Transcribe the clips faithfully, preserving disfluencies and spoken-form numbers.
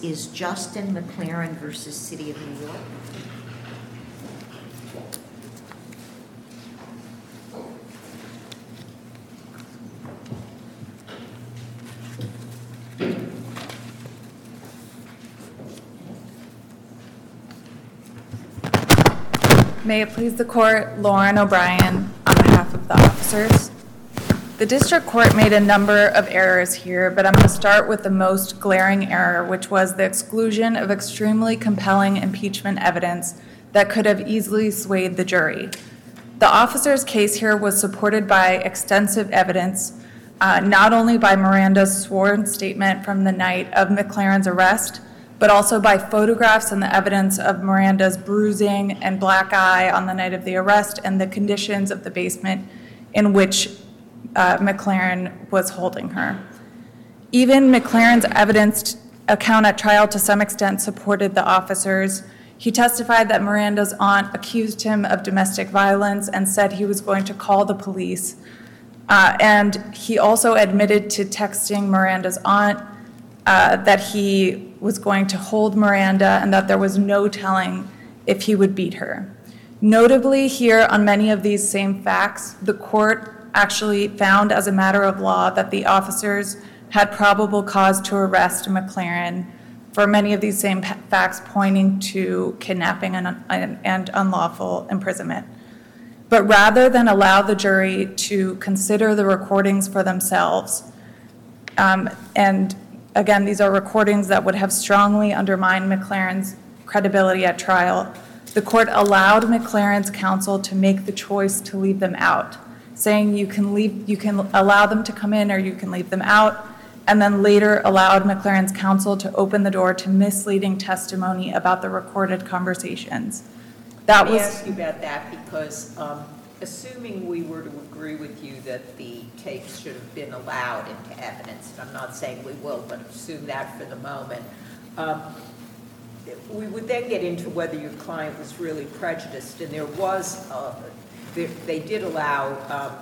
Is Justin McLaren versus City of New York. May it please the court, Lauren O'Brien on behalf of the officers. The district court made a number of errors here, but I'm going to start with the most glaring error, which was the exclusion of extremely compelling impeachment evidence that could have easily swayed the jury. The officer's case here was supported by extensive evidence, uh, not only by Miranda's sworn statement from the night of McLaren's arrest, but also by photographs and the evidence of Miranda's bruising and black eye on the night of the arrest and the conditions of the basement in which Uh, McLaren was holding her. Even McLaren's evidenced account at trial to some extent supported the officers. He testified that Miranda's aunt accused him of domestic violence and said he was going to call the police. Uh, and he also admitted to texting Miranda's aunt uh, that he was going to hold Miranda and that there was no telling if he would beat her. Notably here on many of these same facts, the court actually found as a matter of law that the officers had probable cause to arrest McLaren for many of these same facts pointing to kidnapping and, and unlawful imprisonment. But rather than allow the jury to consider the recordings for themselves, um, and again, these are recordings that would have strongly undermined McLaren's credibility at trial, the court allowed McLaren's counsel to make the choice to leave them out, saying you can leave, you can allow them to come in or you can leave them out, and then later allowed McLaren's counsel to open the door to misleading testimony about the recorded conversations. That Let me was. ask you about that because um, assuming we were to agree with you that the tapes should have been allowed into evidence, and I'm not saying we will, but assume that for the moment, um, we would then get into whether your client was really prejudiced, and there was uh, They, they did allow um,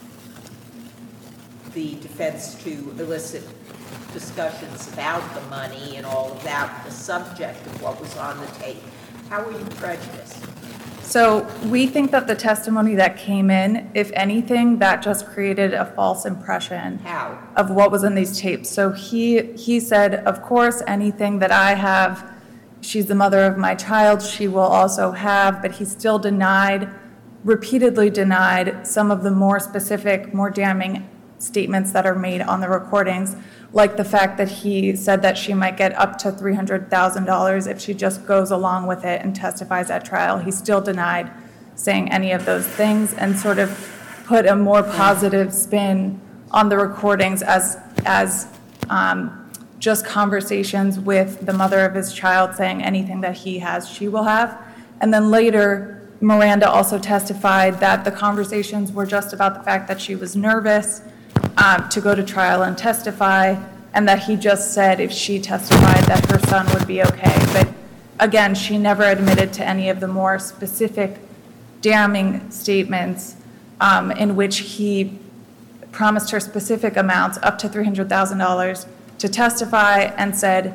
the defense to elicit discussions about the money and all of that, the subject of what was on the tape. How were you prejudiced? So we think that the testimony that came in, if anything, that just created a false impression How? of what was in these tapes. So he he said, of course, anything that I have, she's the mother of my child, she will also have, but he still denied repeatedly denied some of the more specific, more damning statements that are made on the recordings, like the fact that he said that she might get up to three hundred thousand dollars if she just goes along with it and testifies at trial. He still denied saying any of those things and sort of put a more positive spin on the recordings as, as um, just conversations with the mother of his child saying anything that he has, she will have. And then later, Miranda also testified that the conversations were just about the fact that she was nervous um, to go to trial and testify, and that he just said if she testified that her son would be okay. But again, she never admitted to any of the more specific, damning statements um, in which he promised her specific amounts, up to three hundred thousand dollars, to testify and said,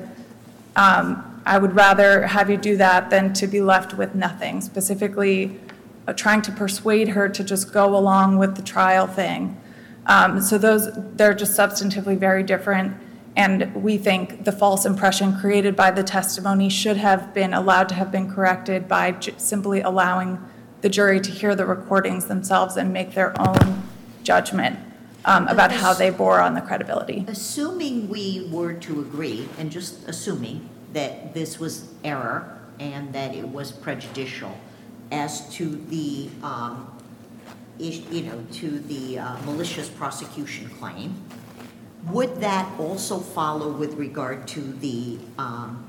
um, I would rather have you do that than to be left with nothing, specifically uh, trying to persuade her to just go along with the trial thing. Um, so those, they're just substantively very different, and we think the false impression created by the testimony should have been allowed to have been corrected by j- simply allowing the jury to hear the recordings themselves and make their own judgment um, about how they bore on the credibility. Assuming we were to agree, and just assuming that this was error and that it was prejudicial as to the, um, ish, you know, to the uh, malicious prosecution claim, would that also follow with regard to the um,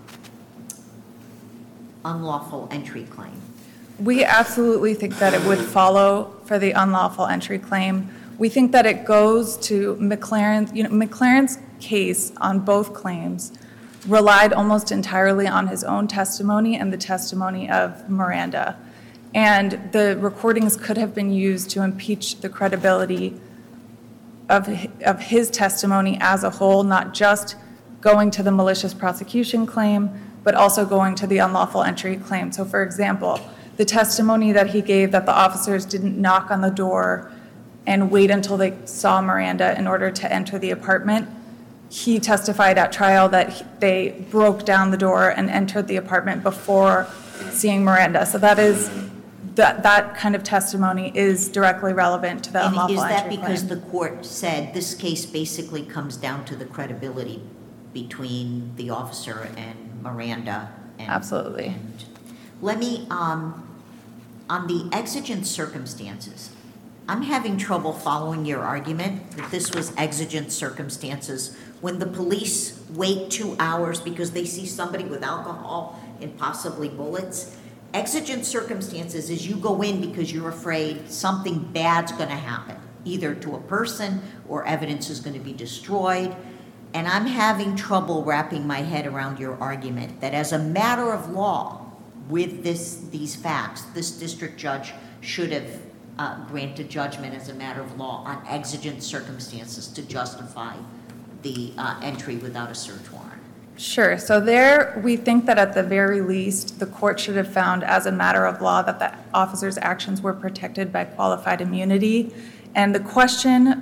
unlawful entry claim? We absolutely think that it would follow for the unlawful entry claim. We think that it goes to McLaren, you know, McLaren's case on both claims relied almost entirely on his own testimony and the testimony of Miranda. And the recordings could have been used to impeach the credibility of, of his testimony as a whole, not just going to the malicious prosecution claim, but also going to the unlawful entry claim. So for example, the testimony that he gave that the officers didn't knock on the door and wait until they saw Miranda in order to enter the apartment, he testified at trial that he- they broke down the door and entered the apartment before seeing Miranda. So that is, that, that kind of testimony is directly relevant to the And unlawful is that entry because claim. the court said this case basically comes down to the credibility between the officer and Miranda? and- Absolutely. and- Let me, um, on the exigent circumstances, I'm having trouble following your argument that this was exigent circumstances when the police wait two hours because they see somebody with alcohol and possibly bullets. Exigent circumstances is you go in because you're afraid something bad's gonna happen, either to a person or evidence is gonna be destroyed. And I'm having trouble wrapping my head around your argument that as a matter of law, with this, these facts, this district judge should have uh, granted judgment as a matter of law on exigent circumstances to justify the uh, entry without a search warrant. Sure. So there, we think that at the very least, the court should have found as a matter of law that the officer's actions were protected by qualified immunity. And the question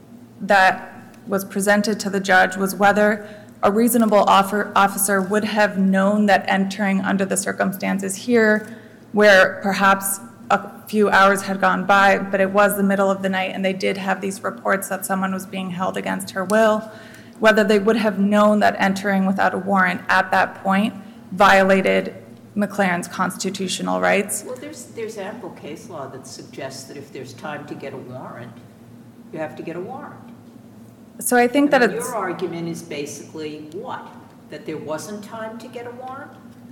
that was presented to the judge was whether a reasonable offer, officer would have known that entering under the circumstances here, where perhaps a few hours had gone by, but it was the middle of the night and they did have these reports that someone was being held against her will, whether they would have known that entering without a warrant at that point violated McLaren's constitutional rights. Well, there's, there's ample case law that suggests that if there's time to get a warrant, you have to get a warrant. So I think that I mean, it's, your argument is basically what? That there wasn't time to get a warrant?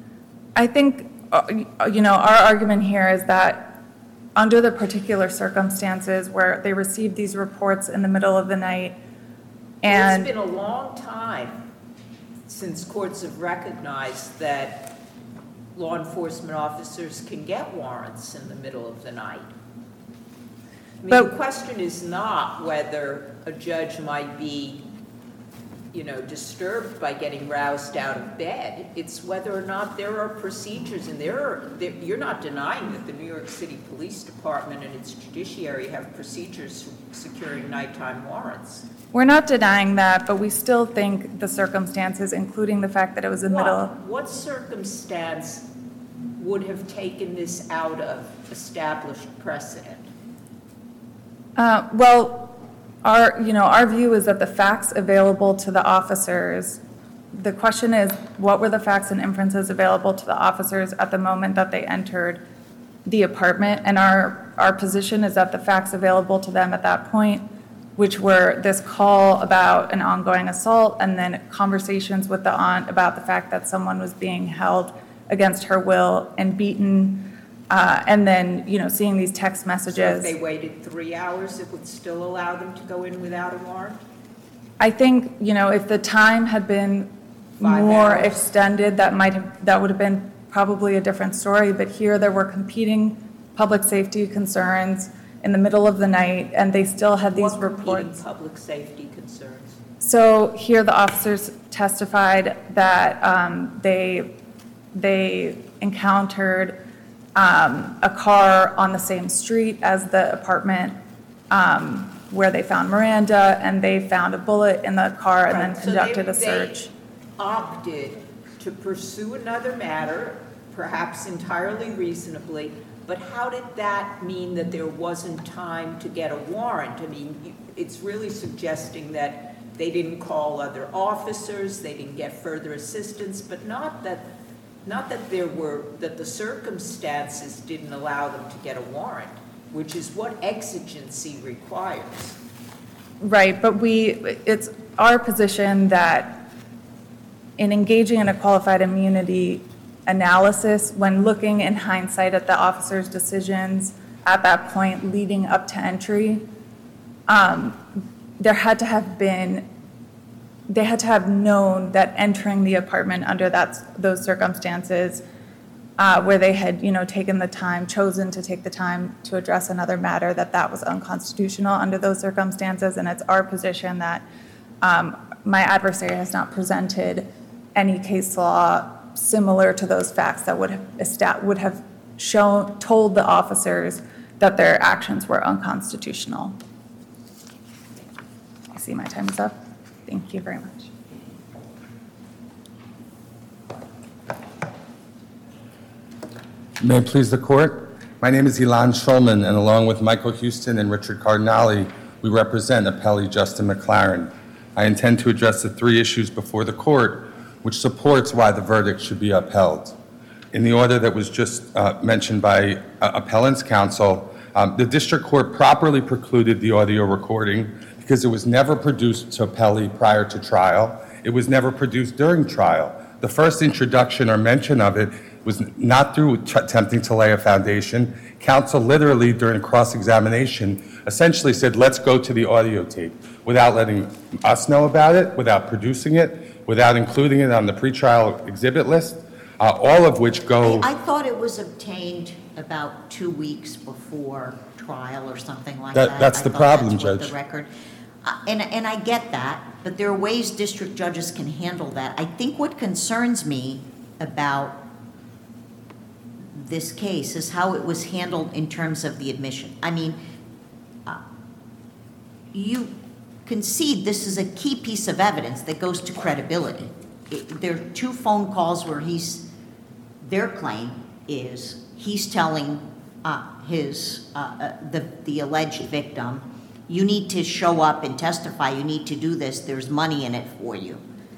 I think, uh, you know, our argument here is that under the particular circumstances where they received these reports in the middle of the night and. It's been a long time since courts have recognized that law enforcement officers can get warrants in the middle of the night. I mean, But- the question is not whether a judge might be, you know, disturbed by getting roused out of bed. It's whether or not there are procedures, and there are, there, you're not denying that the New York City Police Department and its judiciary have procedures for securing nighttime warrants. We're not denying that, but we still think the circumstances, including the fact that it was the What, middle. what circumstance would have taken this out of established precedent? Uh, well, our, you know, our view is that the facts available to the officers, the question is, what were the facts and inferences available to the officers at the moment that they entered the apartment? And our, our position is that the facts available to them at that point, which were this call about an ongoing assault and then conversations with the aunt about the fact that someone was being held against her will and beaten, uh, and then, you know, seeing these text So messages. if they waited three hours, it would still allow them to go in without a warrant? I think, you know, if the time had been Five more hours. extended, that might have, that would have been probably a different story. But here there were competing public safety concerns in the middle of the night, and they still had these What competing reports. public safety concerns? So here the officers testified that um, they, they encountered um, a car on the same street as the apartment um, where they found Miranda, and they found a bullet in the car and then Right, so conducted they- a search. They opted to pursue another matter, perhaps entirely reasonably, but how did that mean that there wasn't time to get a warrant? I mean, you- it's really suggesting that they didn't call other officers, they didn't get further assistance, but not that, not that there were, that the circumstances didn't allow them to get a warrant, which is what exigency requires. Right, but we, it's our position that in engaging in a qualified immunity analysis, when looking in hindsight at the officer's decisions at that point leading up to entry, um, there had to have been, they had to have known that entering the apartment under that, those circumstances, uh, where they had, you know, taken the time, chosen to take the time to address another matter, that that was unconstitutional under those circumstances. And it's our position that um, my adversary has not presented any case law similar to those facts that would have estat- would have shown told the officers that their actions were unconstitutional. I see my time is up. Thank you very much. May it please the court. My name is Ilan Shulman, and along with Michael Houston and Richard Cardinale, we represent appellee Justin McLaren. I intend to address the three issues before the court, which supports why the verdict should be upheld. In the order that was just uh, mentioned by uh, appellant's counsel, um, the district court properly precluded the audio recording because it was never produced to appellee prior to trial. It was never produced during trial. The first introduction or mention of it was not through t- attempting to lay a foundation. Counsel literally during cross-examination essentially said, let's go to the audio tape, without letting us know about it, without producing it, without including it on the pretrial exhibit list, uh, all of which go... I, I thought it was obtained about two weeks before trial or something like That- that. that's I the thought problem, that's what Judge. the record, uh, and, and I get that, but there are ways district judges can handle that. I think what concerns me about this case is how it was handled in terms of the admission. I mean, uh, you concede this is a key piece of evidence that goes to credibility. It, there are two phone calls where he's, their claim is he's telling uh, his, uh, uh, the, the alleged victim, you need to show up and testify, you need to do this, there's money in it for you.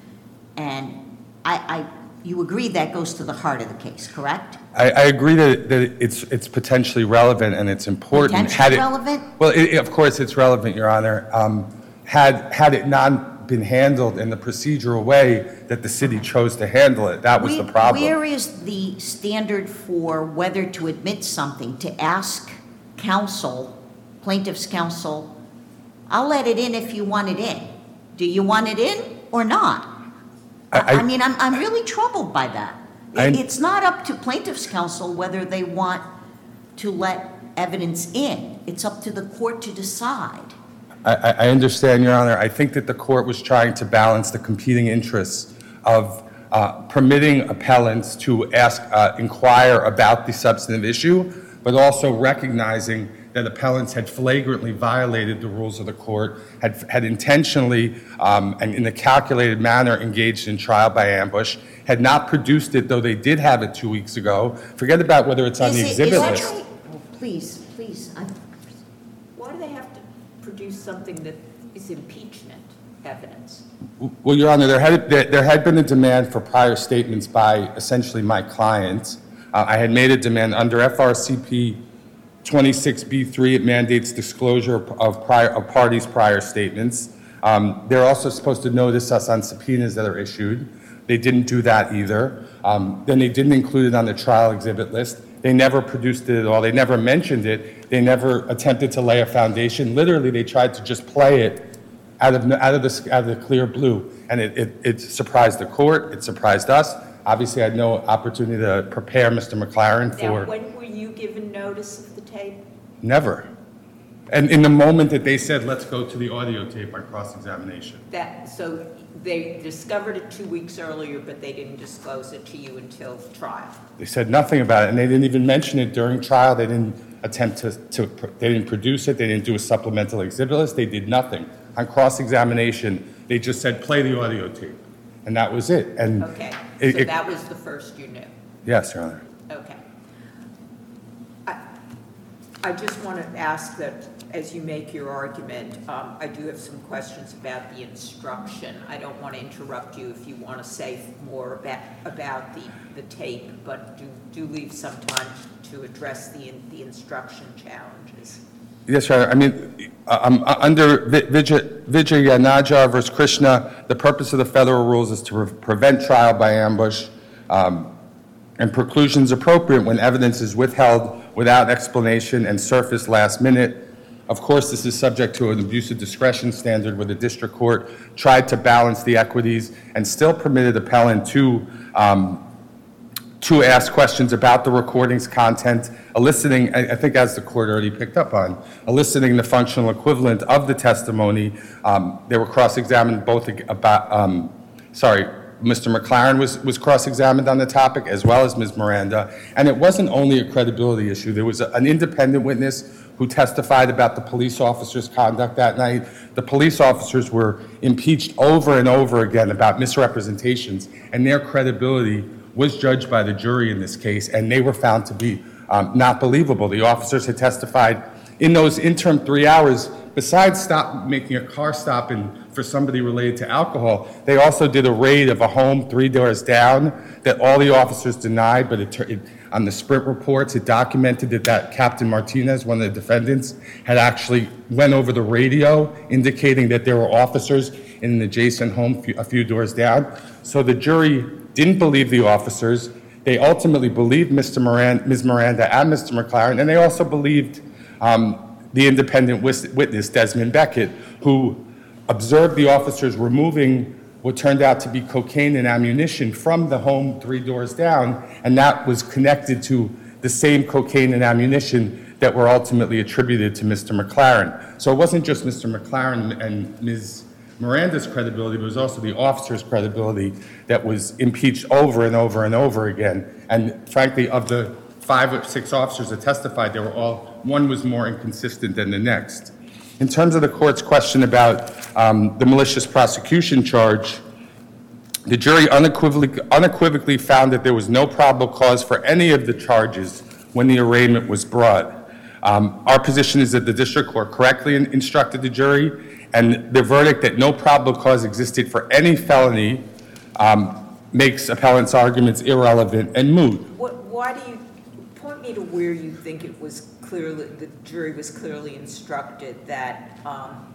And I, I you agree that goes to the heart of the case, correct? I, I agree that, that it's, it's potentially relevant and it's important. Had Potentially it- relevant? Well, it, of course it's relevant, Your Honor. Um, had, had it not been handled in the procedural way that the city chose to handle it, that was the Where- problem. Where is the standard for whether to admit something, to ask counsel, plaintiff's counsel, I'll let it in if you want it in. Do you want it in or not? I- I I- mean, I'm, I'm really troubled by that. I- It- It's not up to plaintiff's counsel whether they want to let evidence in. It's up to the court to decide. I, I I understand, Your Honor. I think that the court was trying to balance the competing interests of uh, permitting appellants to ask, uh, inquire about the substantive issue, but also recognizing that appellants had flagrantly violated the rules of the court, had, had intentionally um, and in a calculated manner engaged in trial by ambush, had not produced it, though they did have it two weeks ago. Forget about whether it's on Is the it- exhibit is that list. right? Oh, please, please, I'm, Why do they have to produce something that is impeachment evidence? Well, Your Honor, there had, there, there had been a demand for prior statements by essentially my client. Uh, I had made a demand under F R C P twenty-six B three. It mandates disclosure of prior, of parties' prior statements. Um, they're also supposed to notice us on subpoenas that are issued. They didn't do that either. Um, then they didn't include it on the trial exhibit list. They never produced it at all. They never mentioned it. They never attempted to lay a foundation. Literally, they tried to just play it out of, out of, the, out of the clear blue. And it, it, it surprised the court. It surprised us. Obviously, I had no opportunity to prepare Mister McLaren Now, for... when were you given notice of the tape? Never. And in the moment that they said, let's go to the audio tape on cross-examination. That, so they discovered it two weeks earlier, but they didn't disclose it to you until trial? They said nothing about it, and they didn't even mention it during trial. They didn't attempt to, to they didn't produce it. They didn't do a supplemental exhibit list. They did nothing. On cross-examination, they just said, play the audio tape. And that was it. And Okay, it- so it- that was the first you knew? Yes, Your Honor. Okay. I, I just want to ask that, as you make your argument, um, I do have some questions about the instruction. I don't want to interrupt you if you want to say more about, about the, the tape, but do, do leave some time to address the, the instruction challenges. Yes, Your Honor. I mean, uh, um, uh, under Vi- Vijay Vijayanajar versus Krishna, the purpose of the federal rules is to re- prevent trial by ambush, um, and preclusion is appropriate when evidence is withheld without explanation and surfaced last minute. Of course, this is subject to an abuse of discretion standard where the district court tried to balance the equities and still permitted appellant to um, to ask questions about the recording's content, eliciting, I I think as the court already picked up on, eliciting the functional equivalent of the testimony. Um, They were cross-examined both ag- about, um, sorry, Mister McLaren was, was cross-examined on the topic, as well as Miz Miranda. And it wasn't only a credibility issue. There was a- an independent witness who testified about the police officers' conduct that night. The police officers were impeached over and over again about misrepresentations, and their credibility was judged by the jury in this case, and they were found to be um, not believable. The officers had testified in those interim three hours, besides stop, making a car stop in, for somebody related to alcohol, they also did a raid of a home three doors down that all the officers denied, but it, tur- it, on the Sprint reports, it documented that, that Captain Martinez, one of the defendants, had actually went over the radio indicating that there were officers in an adjacent home few, a few doors down. So the jury didn't believe the officers. They ultimately believed Mister Miranda, Miz Miranda and Mister McLaren, and they also believed um, the independent wis- witness, Desmond Beckett, who observed the officers removing what turned out to be cocaine and ammunition from the home three doors down, and that was connected to the same cocaine and ammunition that were ultimately attributed to Mister McLaren. So it wasn't just Mister McLaren and Miz Miranda's credibility, but it was also the officer's credibility that was impeached over and over and over again. And frankly, of the five or six officers that testified, they were all, one was more inconsistent than the next. In terms of the court's question about um, the malicious prosecution charge, the jury unequivocally, unequivocally found that there was no probable cause for any of the charges when the arraignment was brought. Um, our position is that the district court correctly in- instructed the jury, and the verdict that no probable cause existed for any felony um, makes appellant's arguments irrelevant and moot. What, why do you, point me to where you think it was clearly, the jury was clearly instructed that um,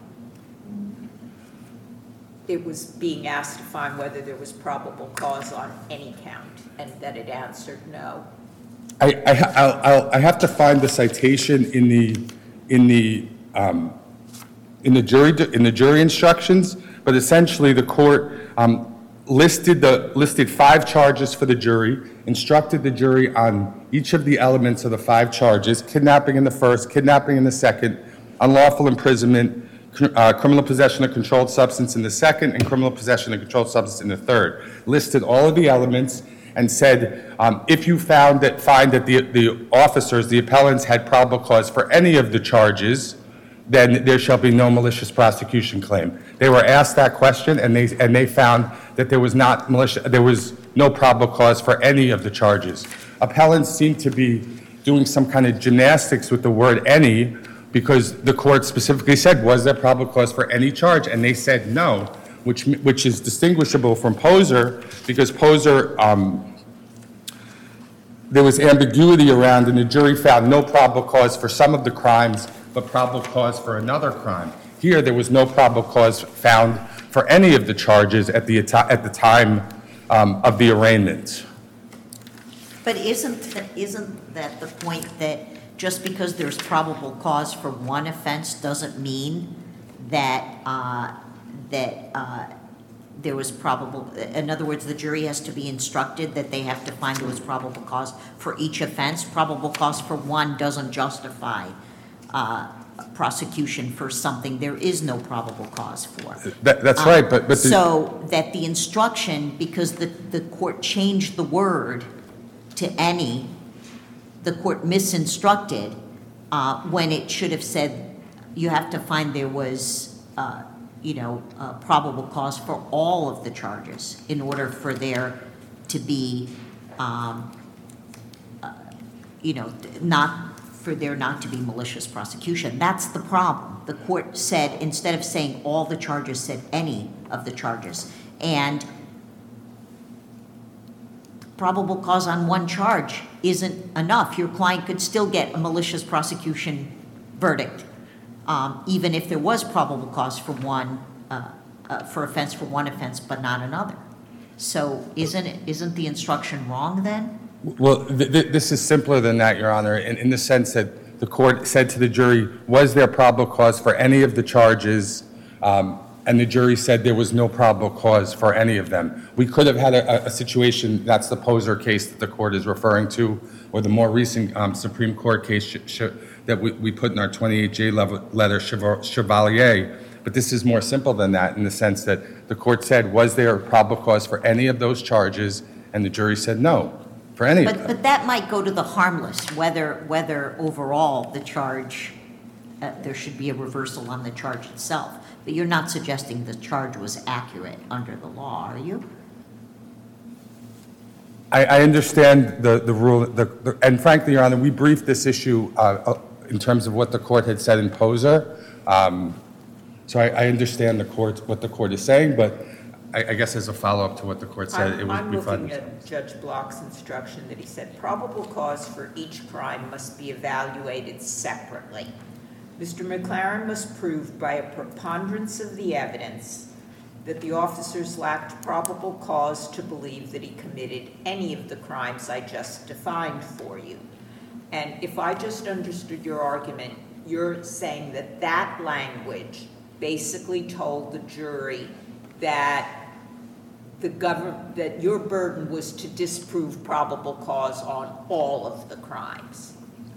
it was being asked to find whether there was probable cause on any count, and that it answered no. I, I, ha- I'll, I'll, I have to find the citation in the, in the, um, in the jury, in the jury instructions, but essentially the court um, listed the, listed five charges for the jury, instructed the jury on each of the elements of the five charges: kidnapping in the first, kidnapping in the second, unlawful imprisonment, uh, criminal possession of controlled substance in the second, and criminal possession of controlled substance in the third. Listed all of the elements and said, um, if you found that, find that the, the officers, the appellants, had probable cause for any of the charges, then there shall be no malicious prosecution claim. They were asked that question, and they, and they found that there was not malicious, there was no probable cause for any of the charges. Appellants seem to be doing some kind of gymnastics with the word any, because the court specifically said, was there probable cause for any charge? And they said no, which, which is distinguishable from Poser, because Poser, um, there was ambiguity around, and the jury found no probable cause for some of the crimes, but probable cause for another crime. Here, there was no probable cause found for any of the charges at the, at the time um, of the arraignment. But isn't, isn't that the point that just because there's probable cause for one offense doesn't mean that, uh, that uh, there was probable, in other words, the jury has to be instructed that they have to find there was probable cause for each offense? Probable cause for one doesn't justify uh, prosecution for something there is no probable cause for. That, that's right, but, but the, So that the instruction, because the, the court changed the word to any, the court misinstructed uh, when it should have said you have to find there was, uh, you know, uh, probable cause for all of the charges in order for there to be, um, uh, you know, not, for there not to be malicious prosecution. That's the problem. The court said, instead of saying all the charges, said any of the charges. And probable cause on one charge isn't enough. Your client could still get a malicious prosecution verdict, um, even if there was probable cause for one, uh, uh, for offense for one offense, but not another. So isn't it, isn't the instruction wrong then? well, th- th- this is simpler than that, Your Honor, in, in the sense that the court said to the jury, was there probable cause for any of the charges? Um, and the jury said there was no probable cause for any of them. We could have had a, a situation, that's the Poser case that the court is referring to, or the more recent um, Supreme Court case sh- sh- that we, we put in our twenty-eight J level, letter, Chevalier. But this is more simple than that in the sense that the court said, was there a probable cause for any of those charges? And the jury said no, for any of But, them. but that might go to the harmless, whether, whether overall the charge, uh, there should be a reversal on the charge itself. But you're not suggesting the charge was accurate under the law, are you? I, I understand the, the rule, the, the, and frankly, Your Honor, we briefed this issue uh, uh, in terms of what the court had said in Poser. Um, so I, I understand the court, what the court is saying, but I, I guess as a follow-up to what the court said, I'm, it would I'm be looking fine. at Judge Block's instruction that he said probable cause for each crime must be evaluated separately. Mister McLaren must prove by a preponderance of the evidence that the officers lacked probable cause to believe that he committed any of the crimes I just defined for you. And if I just understood your argument, you're saying that that language basically told the jury that the government, that your burden was to disprove probable cause on all of the crimes.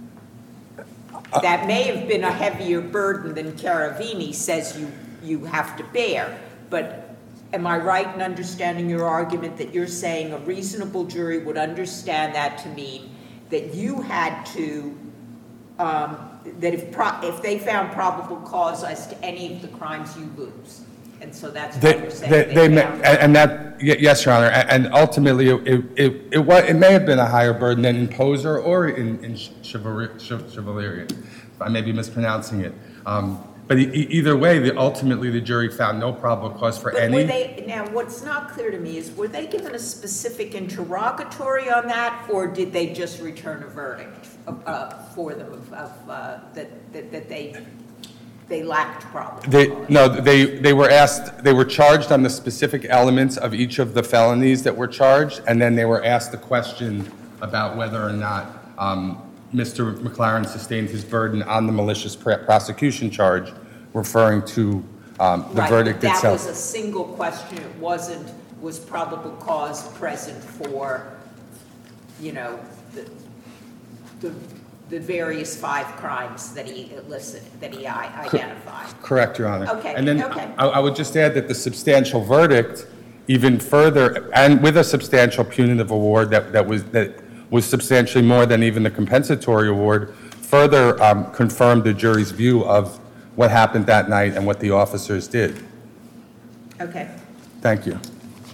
That may have been a heavier burden than Caravini says you, you have to bear, but am I right in understanding your argument that you're saying a reasonable jury would understand that to mean that you had to, um, that if, pro- if they found probable cause as to any of the crimes, you lose? And so that's They, what you're saying. they, they may, found- and and that, y- yes, Your Honor, a- and ultimately, it, it, it, wa- it may have been a higher burden than in Poser or in, in Chevalier, Chevalier, if I may be mispronouncing it. Um, But e- e- either way, the, ultimately, the jury found no probable cause for But were any. they, now, what's not clear to me is, were they given a specific interrogatory on that, or did they just return a verdict uh, for them of, of, uh, that, that that they, they lacked probable They, cause? no, they, they were asked, they were charged on the specific elements of each of the felonies that were charged, and then they were asked the question about whether or not um, Mister McLaren sustained his burden on the malicious pr- prosecution charge, referring to um, the Right, verdict but that was itself. a single question, it wasn't, was probable cause present for, you know, the, the, the various five crimes that he elicited, that he i- identified. Correct, Your Honor. Okay, And then okay. I, I would just add that the substantial verdict, even further, and with a substantial punitive award that, that was, that was substantially more than even the compensatory award, further um, confirmed the jury's view of what happened that night and what the officers did. Okay. Thank you.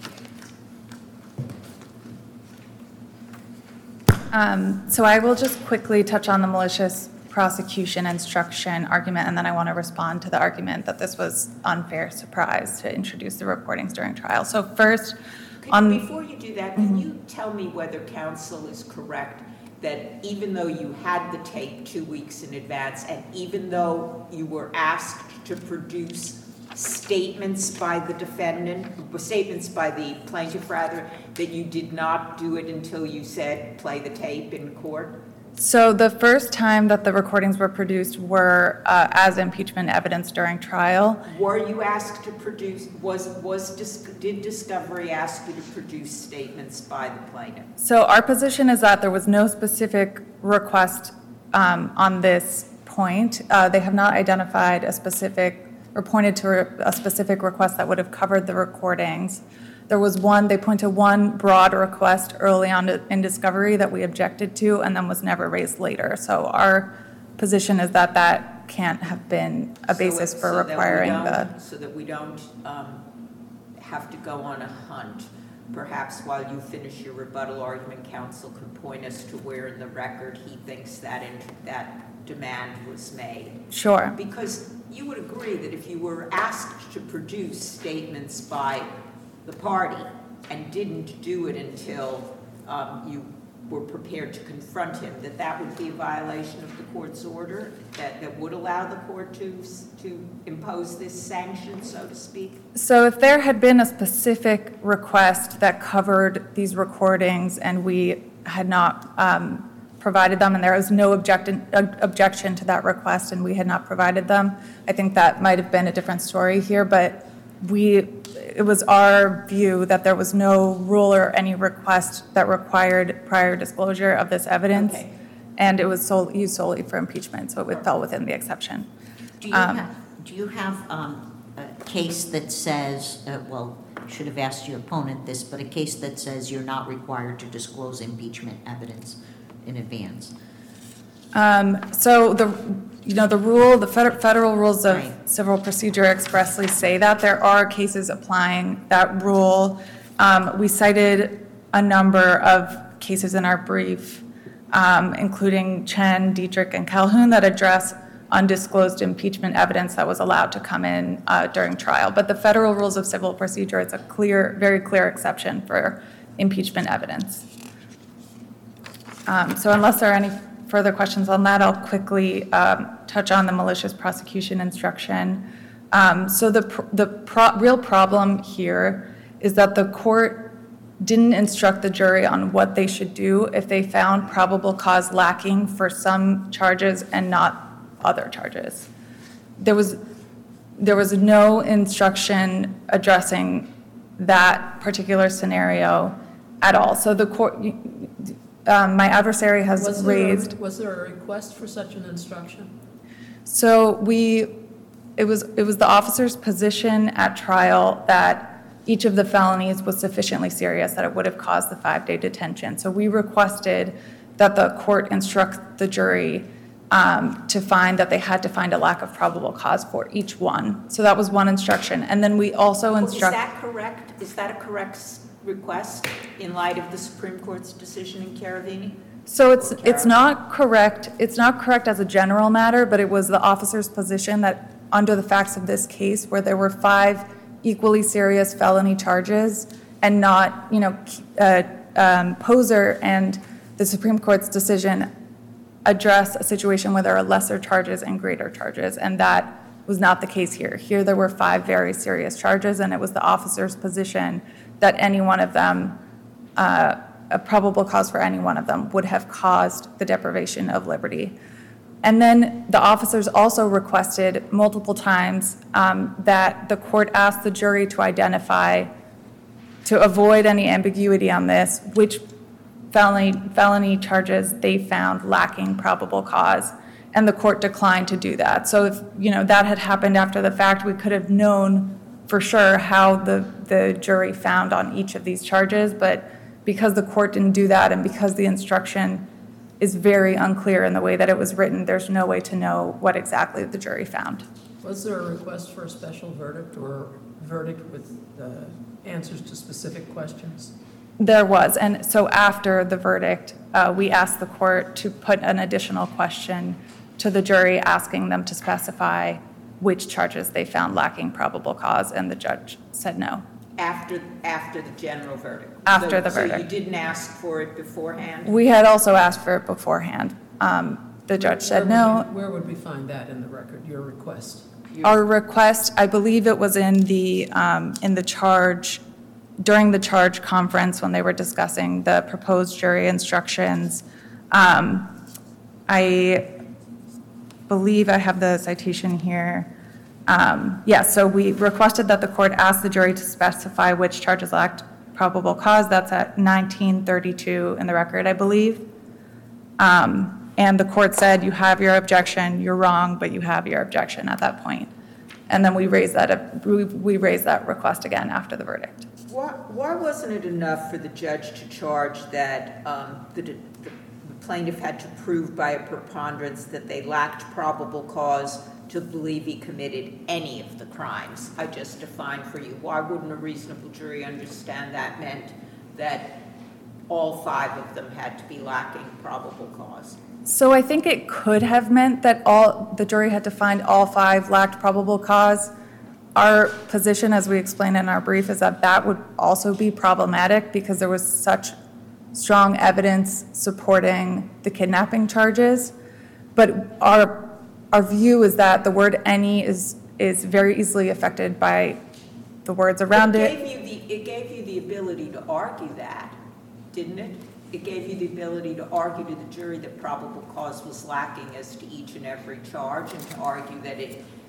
Um, So I will just quickly touch on the malicious prosecution instruction argument, and then I want to respond to the argument that this was unfair surprise to introduce the recordings during trial. So first, Can- on... Before you do that, can you tell me whether counsel is correct that even though you had the tape two weeks in advance, and even though you were asked to produce statements by the defendant, statements by the plaintiff rather, that you did not do it until you said, play the tape in court? So the first time that the recordings were produced were uh, as impeachment evidence during trial. Were you asked to produce, was, was, dis- did discovery ask you to produce statements by the plaintiff? So our position is that there was no specific request um, on this point. Uh, They have not identified a specific, or pointed to a specific request that would have covered the recordings. There was one, they point to one broad request early on in discovery that we objected to and then was never raised later. So our position is that that can't have been a So basis it- for so that we requiring don't- the... So that we don't um, have to go on a hunt. Perhaps while you finish your rebuttal argument, counsel could point us to where in the record he thinks that, in- that demand was made. Sure. Because you would agree that if you were asked to produce statements by the party and didn't do it until um, you were prepared to confront him, that that would be a violation of the court's order, that, that would allow the court to, to impose this sanction, so to speak? So if there had been a specific request that covered these recordings and we had not um, provided them and there was no objection, uh, objection to that request and we had not provided them, I think that might have been a different story here. But we, it was our view that there was no rule or any request that required prior disclosure of this evidence. Okay. And it was sol- used solely for impeachment, so it fell within the exception. Do you Um, have, do you have um, a case that says, uh, well, should have asked your opponent this, but a case that says you're not required to disclose impeachment evidence in advance? Um, So the, you know, the rule, the feder- federal rules of Right. civil procedure expressly say that. There are cases applying that rule. Um, We cited a number of cases in our brief, um, including Chen, Dietrich, and Calhoun, that address undisclosed impeachment evidence that was allowed to come in uh, during trial. But the federal rules of civil procedure, it's a clear, very clear exception for impeachment evidence. Um, So unless there are any further questions on that, I'll quickly um, touch on the malicious prosecution instruction. Um, So the, pr- the pro- real problem here is that the court didn't instruct the jury on what they should do if they found probable cause lacking for some charges and not other charges. There was, there was no instruction addressing that particular scenario at all. So the court, um, my adversary has Was there a- raised. Was there a request for such an instruction? So we, it was, it was the officer's position at trial that each of the felonies was sufficiently serious that it would have caused the five-day detention. So we requested that the court instruct the jury um, to find that they had to find a lack of probable cause for each one. So that was one instruction. And then we also Well, is instruct. that correct? Is that a correct s- request in light of the Supreme Court's decision in Caravini? So it's, Kara? it's not correct, it's not correct as a general matter, but it was the officer's position that under the facts of this case, where there were five equally serious felony charges and not, you know, uh, um, Poser and the Supreme Court's decision address a situation where there are lesser charges and greater charges, and that was not the case here. Here there were five very serious charges, and it was the officer's position that any one of them, uh, a probable cause for any one of them would have caused the deprivation of liberty. And then the officers also requested multiple times um, that the court ask the jury to identify, to avoid any ambiguity on this, which felony, felony charges they found lacking probable cause. And the court declined to do that. So if, you know, that had happened after the fact, we could have known for sure how the, the jury found on each of these charges. But because the court didn't do that, and because the instruction is very unclear in the way that it was written, there's no way to know what exactly the jury found. Was there a request for a special verdict or verdict with uh, answers to specific questions? There was, and so after the verdict, uh, we asked the court to put an additional question to the jury, asking them to specify which charges they found lacking probable cause, and the judge said no. After, after the general verdict? After So- the So you verdict. didn't ask for it beforehand? We had also asked for it beforehand. Um, The judge said Where would no. we- Where would we find that in the record, your request? Our request, I believe it was in the, um, in the charge, during the charge conference when they were discussing the proposed jury instructions. Um, I believe I have the citation here. Um, Yeah, so we requested that the court ask the jury to specify which charges lacked probable cause. That's at nineteen thirty-two in the record, I believe. Um, And the court said, you have your objection, you're wrong, but you have your objection at that point. And then we raised that, we we raised that request again after the verdict. Why, why wasn't it enough for the judge to charge that um, the the plaintiff had to prove by a preponderance that they lacked probable cause to believe he committed any of the crimes I just defined for you? Why wouldn't a reasonable jury understand that meant that all five of them had to be lacking probable cause? So I think it could have meant that all, the jury had to find all five lacked probable cause. Our position, as we explained in our brief, is that that would also be problematic because there was such strong evidence supporting the kidnapping charges. But our, our view is that the word any is, is very easily affected by the words around It it. gave you the, it gave you the ability to argue that, didn't it? It gave you the ability to argue to the jury that probable cause was lacking as to each and every charge, and to argue that it,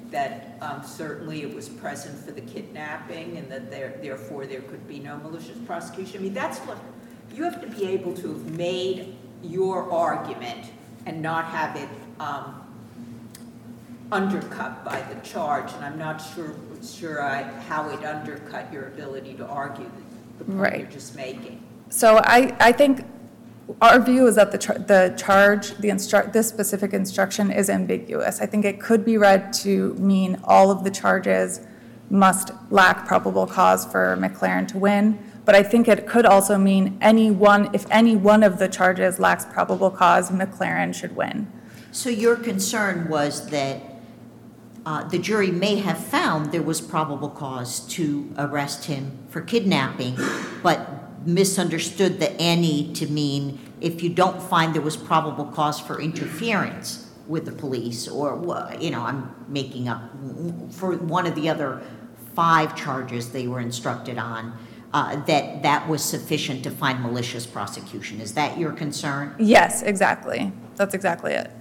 that um, certainly it was present for the kidnapping and that there, therefore there could be no malicious prosecution. I mean, that's what, you have to be able to have made your argument and not have it um, undercut by the charge, and I'm not sure, sure I, how it undercut your ability to argue the, the point Right. you're just making. So I, I think our view is that the, char- the charge, the instruct, this specific instruction is ambiguous. I think it could be read to mean all of the charges must lack probable cause for McLaren to win, but I think it could also mean any one, if any one of the charges lacks probable cause, McLaren should win. So your concern was that uh, the jury may have found there was probable cause to arrest him for kidnapping, but misunderstood the any to mean if you don't find there was probable cause for interference with the police, or, wha- you know, I'm making up, for one of the other five charges they were instructed on, uh, that that was sufficient to find malicious prosecution. Is that your concern? Yes, exactly. That's exactly it.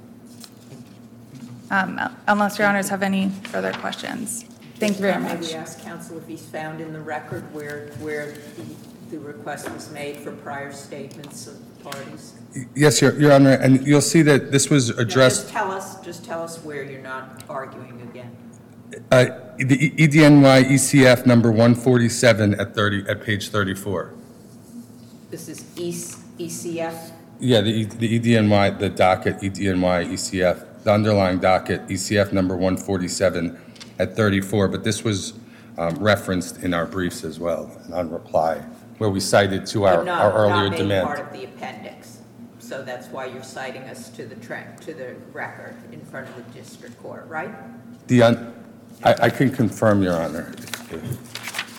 Um, Unless your honors have any further questions. Thank you very May much. we ask counsel if he's found in the record where, where the, the request was made for prior statements of parties? Yes, Your Your Honor, and you'll see that this was Now, addressed, just tell us, just tell us where you're not arguing again. uh, the E D N Y E C F number one forty-seven at thirty, at page thirty-four. This is E- E C F? Yeah, the E- the E D N Y, the docket, E D N Y E C F, the underlying docket, E C F number one forty-seven at thirty-four, but this was um, referenced in our briefs as well, and on reply, where we cited to our But not- our earlier Not made demand. part of the appendix. So that's why you're citing us to the, tra- to the record in front of the district court, right? The, un- I I can confirm, Your Honor. if- if-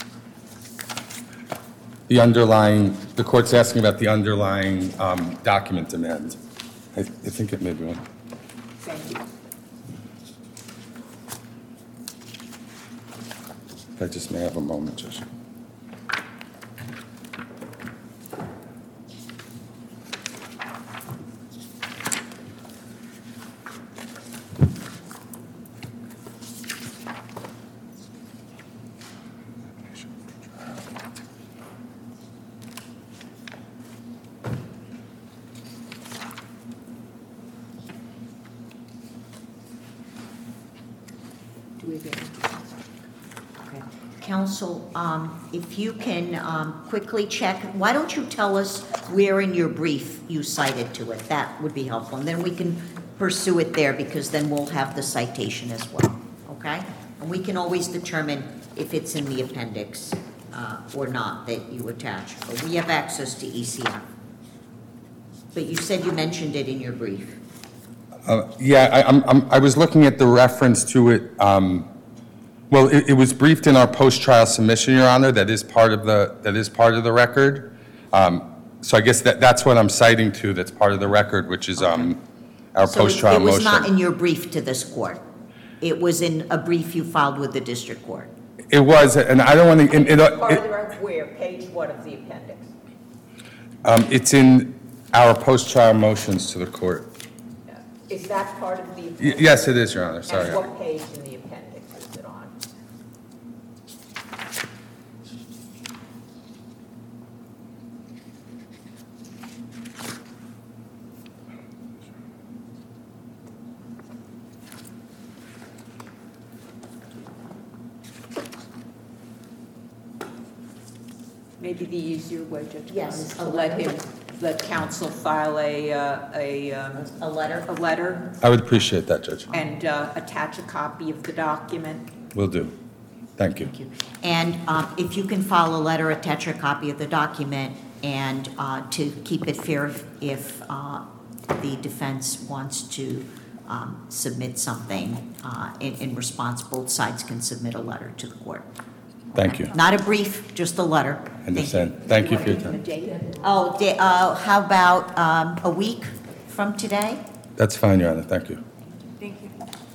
The underlying, the court's asking about the underlying um, document demand. I I think it may be one. Thank you. If I just may have a moment, Judge. Do we get it? Okay. Counsel, um, if you can um, quickly check, why don't you tell us where in your brief you cited to it? That would be helpful, and then we can pursue it there, because then we'll have the citation as well, okay? And we can always determine if it's in the appendix uh, or not that you attach. But we have access to E C F. But you said you mentioned it in your brief. Uh, Yeah, I, I'm, I'm- I was looking at the reference to it, um, well, it, it was briefed in our post-trial submission, Your Honor, that is part of the, that is part of the record. Um, So I guess that, that's what I'm citing to, that's part of the record, which is um, our So it- post-trial it was not in motion. your brief to this court? It was in a brief you filed with the district court? It was, and I don't want to, it, Part of it, the record, where, page what of the appendix? um, it's in our post-trial motions to the court. Is that part of the Y- appendix? Yes, it is, Your Honor, sorry. And what page in the appendix is it on? Maybe the easier way, Judge Brown, Yes, is to a let letter. him, let counsel file a, uh, a, um, A letter? a letter I would appreciate that, Judge. and uh, attach a copy of the document. Will do. Thank you. Thank you. And um, if you can file a letter, attach a copy of the document, and uh, to keep it fair, if- if uh, the defense wants to um, submit something uh, in in response, both sides can submit a letter to the court. Thank you. Not a brief, just a letter. Thank you. Understand. Thank you for your time. Oh, da- uh, how about um, a week from today? That's fine, Your Honor, thank you. Thank you.